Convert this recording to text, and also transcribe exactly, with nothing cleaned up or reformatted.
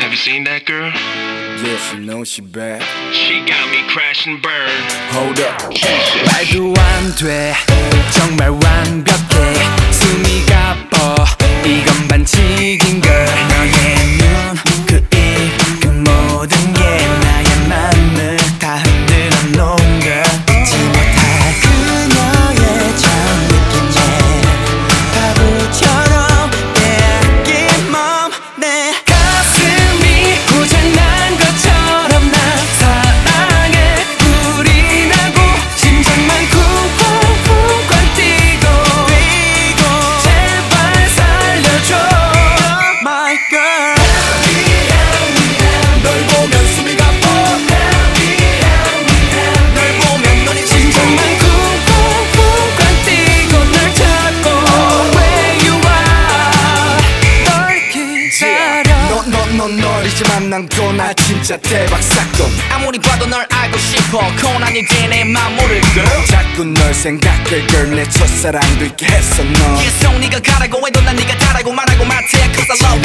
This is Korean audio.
Have you seen that girl? Yeah, she knows she bad. She got me crash and burn. Hold up. 말도 안 돼 정말 완벽해 숨이 가뻐 이건 반칙인걸 너의 눈, 그 입, 그 모든 게 나의 맘을 다 흔들어 놓은 걸 잊지 못할 그녀의 처음 느낌에 바보처럼 빼앗긴 맘 내 가슴이 고장난 것처럼 난 사랑에 불이 나고 심장만 쿵쿵쿵 뛰고 제발 살려줘 My girl 널 보면 숨이 가빠 널 보면 눈이 심장만 쿵쿵쿵 뛰고 널 찾고 Where you are 널 기다려 너너너너리지만 난 또 나 진짜 대박 사건. 아무리 봐도 널 알고 싶어 고난이지 내 맘 모를 girl 자꾸 널 생각해 girl 내 첫사랑도 있게 했어 너. 계속 네가 가라고 해도 난 네가 가라고 말하고 마트에 Cause I love